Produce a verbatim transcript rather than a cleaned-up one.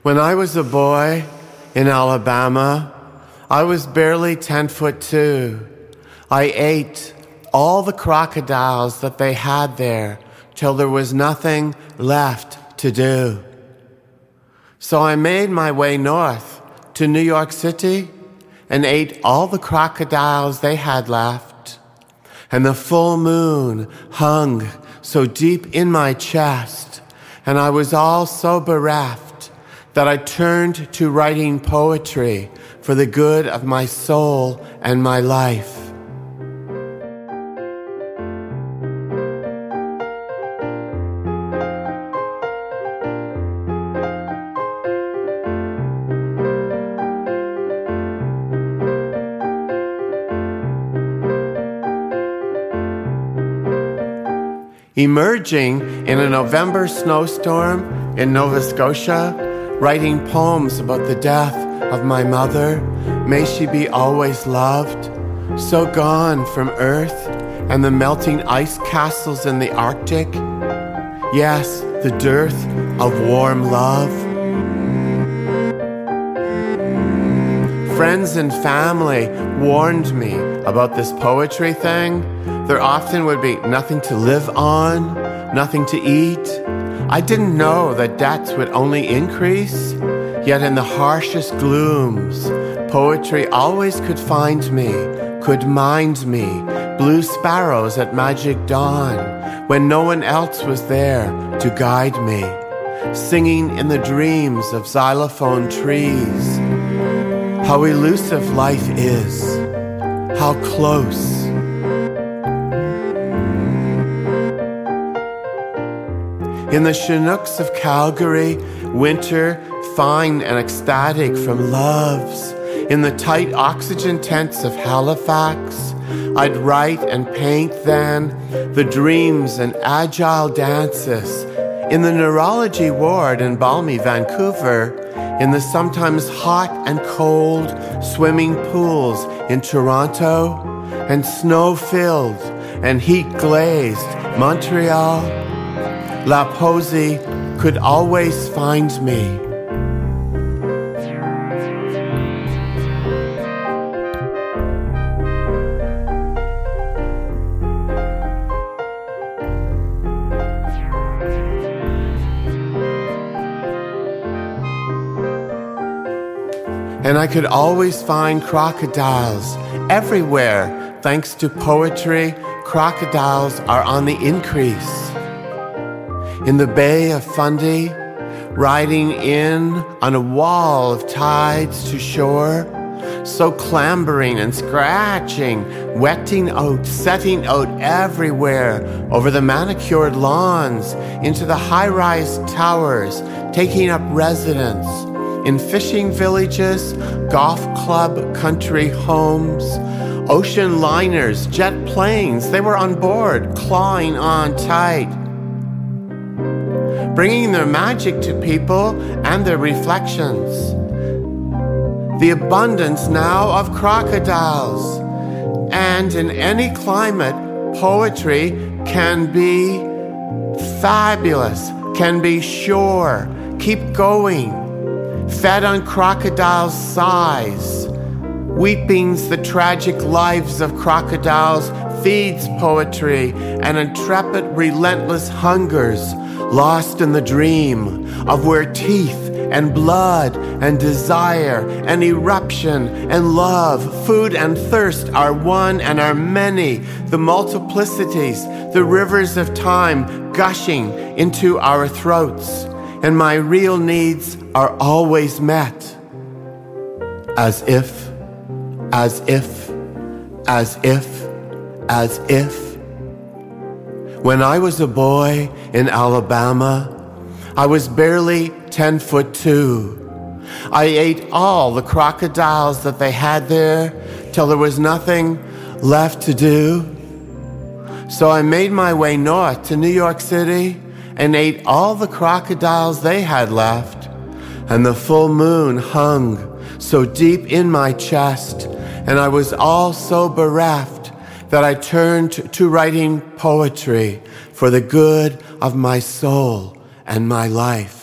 When I was a boy in Alabama, I was barely ten foot two. I ate all the crocodiles that they had there till there was nothing left to do. So I made my way north to New York City and ate all the crocodiles they had left. And the full moon hung so deep in my chest, and I was all so bereft that I turned to writing poetry for the good of my soul and my life. Emerging in a November snowstorm in Nova Scotia, writing poems about the death of my mother, may she be always loved, so gone from earth and the melting ice castles in the Arctic. Yes, the dearth of warm love. Friends and family warned me about this poetry thing. There often would be nothing to live on, nothing to eat. I didn't know that debts would only increase, yet in the harshest glooms, poetry always could find me, could mind me, blue sparrows at magic dawn, when no one else was there to guide me, singing in the dreams of xylophone trees. How elusive life is, how close. In the Chinooks of Calgary, winter, fine and ecstatic from loves. In the tight oxygen tents of Halifax, I'd write and paint then the dreams and agile dances. In the neurology ward in balmy Vancouver, in the sometimes hot and cold swimming pools in Toronto, and snow-filled and heat-glazed Montreal, La Posie could always find me. And I could always find crocodiles everywhere. Thanks to poetry, crocodiles are on the increase. In the Bay of Fundy, riding in on a wall of tides to shore, so clambering and scratching, wetting out, setting out everywhere, over the manicured lawns, into the high-rise towers, taking up residence, in fishing villages, golf club country homes, ocean liners, jet planes, they were on board, clawing on tight, bringing their magic to people and their reflections. The abundance now of crocodiles. And in any climate, poetry can be fabulous, can be sure, keep going, fed on crocodiles' sighs. Weepings, the tragic lives of crocodiles, feeds poetry, and intrepid, relentless hungers, lost in the dream of where teeth and blood and desire and eruption and love, food and thirst are one and are many, the multiplicities, the rivers of time gushing into our throats, and my real needs are always met. As if, as if, as if, as if. When I was a boy in Alabama, I was barely ten foot two. I ate all the crocodiles that they had there till there was nothing left to do. So I made my way north to New York City and ate all the crocodiles they had left. And the full moon hung so deep in my chest, and I was all so bereft that I turned to writing poetry for the good of my soul and my life.